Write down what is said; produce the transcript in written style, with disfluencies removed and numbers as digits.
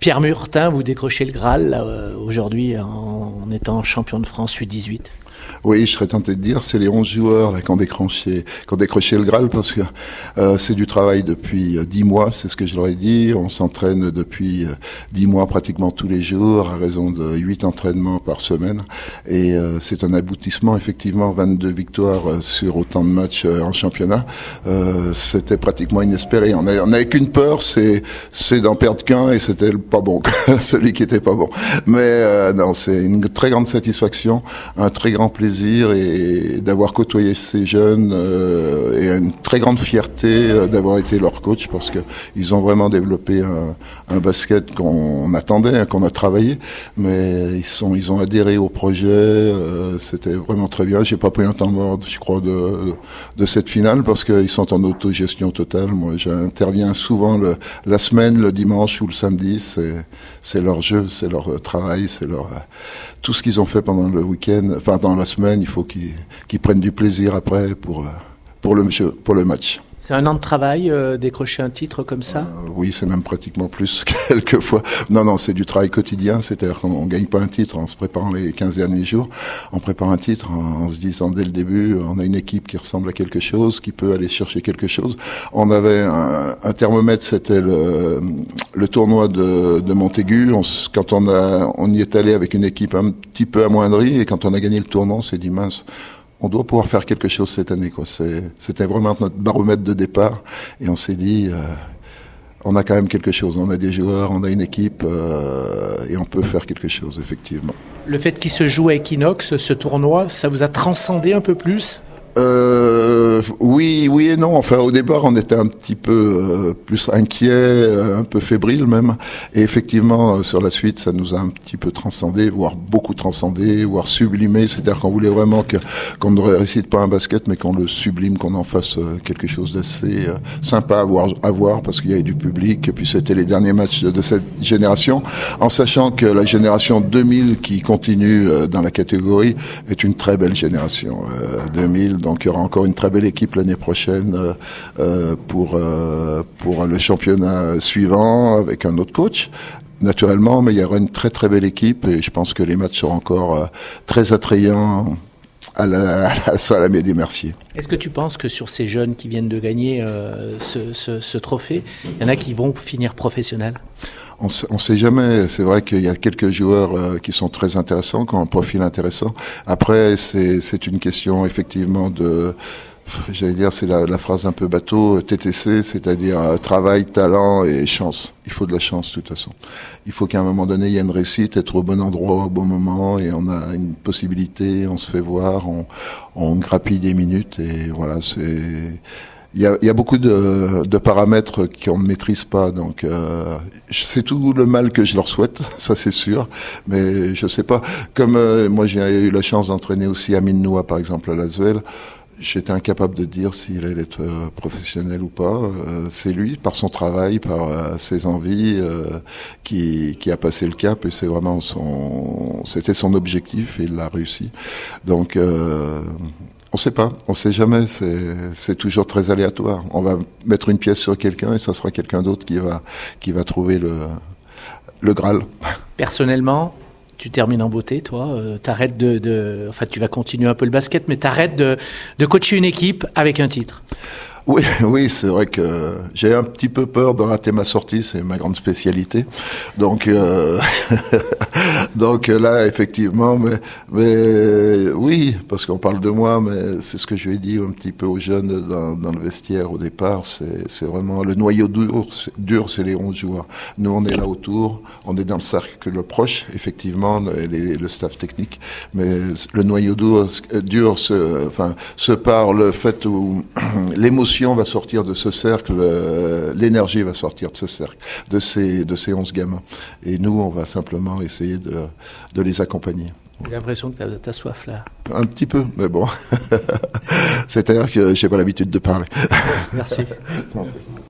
Pierre Murtin, vous décrochez le Graal là, aujourd'hui en étant champion de France U18. Oui, je serais tenté de dire, c'est les 11 joueurs là, qui ont décroché le Graal, parce que c'est du travail depuis 10 mois, c'est ce que je leur ai dit. On s'entraîne depuis 10 mois pratiquement tous les jours, à raison de 8 entraînements par semaine. Et c'est un aboutissement, effectivement, 22 victoires sur autant de matchs en championnat. C'était pratiquement inespéré. On n'avait qu'une peur, c'est d'en perdre qu'un, et c'était le pas bon, celui qui était pas bon. Mais non, c'est une très grande satisfaction, un très grand plaisir et d'avoir côtoyé ces jeunes et une très grande fierté d'avoir été leur coach, parce que ils ont vraiment développé un basket qu'on attendait, qu'on a travaillé, mais ils ont adhéré au projet. C'était vraiment très bien. J'ai pas pris un temps mort, je crois, de cette finale, parce qu'ils sont en autogestion totale. Moi, j'interviens souvent la semaine, le dimanche ou le samedi. C'est leur jeu, c'est leur travail, c'est leur tout ce qu'ils ont fait pendant le week-end, enfin dans la semaine. Il faut qu'ils prennent du plaisir après pour le jeu, pour le match. C'est un an de travail, décrocher un titre comme ça? Oui, c'est même pratiquement plus quelquefois. Non, c'est du travail quotidien. C'est-à-dire qu'on gagne pas un titre en se préparant les 15 derniers jours. On prépare un titre en se disant dès le début, on a une équipe qui ressemble à quelque chose, qui peut aller chercher quelque chose. On avait un thermomètre, c'était le tournoi de Montaigu. Quand on y est allé avec une équipe un petit peu amoindrie, et quand on a gagné le tournoi, on s'est dit mince, on doit pouvoir faire quelque chose cette année, quoi. C'était vraiment notre baromètre de départ, et on s'est dit, on a quand même quelque chose. On a des joueurs, on a une équipe, et on peut faire quelque chose, effectivement. Le fait qu'il se joue à Equinox, ce tournoi, ça vous a transcendé un peu plus? Oui et non. Enfin, au départ, on était un petit peu plus inquiet, un peu fébrile même. Et effectivement, sur la suite, ça nous a un petit peu transcendé, voire beaucoup transcendé, voire sublimé. C'est-à-dire qu'on voulait vraiment qu'on ne réussisse pas un basket, mais qu'on le sublime, qu'on en fasse quelque chose d'assez sympa à voir, parce qu'il y avait du public. Et puis c'était les derniers matchs de cette génération, en sachant que la génération 2000 qui continue dans la catégorie est une très belle génération. 2000. Donc il y aura encore une très belle équipe l'année prochaine pour le championnat suivant, avec un autre coach, naturellement, mais il y aura une très très belle équipe, et je pense que les matchs seront encore très attrayants à la Mehdi-Mercier. Est-ce que tu penses que sur ces jeunes qui viennent de gagner ce trophée, il y en a qui vont finir professionnels? On sait jamais. C'est vrai qu'il y a quelques joueurs qui sont très intéressants, qui ont un profil intéressant. Après, c'est une question effectivement j'allais dire, c'est la phrase un peu bateau, TTC, c'est-à-dire travail, talent et chance. Il faut de la chance, de toute façon. Il faut qu'à un moment donné, il y ait une réussite, être au bon endroit, au bon moment, et on a une possibilité, on se fait voir, on grappille des minutes, et voilà, il y a beaucoup de paramètres qu'on ne maîtrise pas, donc c'est tout le mal que je leur souhaite, ça c'est sûr, mais je sais pas. Comme moi j'ai eu la chance d'entraîner aussi Amin Noua, par exemple, à l'Asvel, j'étais incapable de dire s'il allait être professionnel ou pas. C'est lui, par son travail, par ses envies, qui a passé le cap, et c'est vraiment c'était son objectif, et il l'a réussi. Donc on sait pas, on sait jamais, c'est toujours très aléatoire. On va mettre une pièce sur quelqu'un, et ça sera quelqu'un d'autre qui va trouver le Graal. Personnellement, tu termines en beauté, toi. T'arrêtes enfin, tu vas continuer un peu le basket, mais t'arrêtes de coacher une équipe avec un titre. Oui, c'est vrai que j'ai un petit peu peur de rater ma sortie, c'est ma grande spécialité. Donc là, effectivement, mais oui, parce qu'on parle de moi, mais c'est ce que je lui ai dit un petit peu aux jeunes dans le vestiaire au départ. C'est vraiment le noyau dur, c'est les 11 joueurs. Nous, on est là autour, on est dans le cercle proche, effectivement, le staff technique, mais le noyau dur se part le fait où l'émotion va sortir de ce cercle, l'énergie va sortir de ce cercle, de ces 11 gamins. Et nous, on va simplement essayer de les accompagner. J'ai l'impression que t'as soif là. Un petit peu, mais bon. C'est-à-dire que j'ai pas l'habitude de parler. Merci.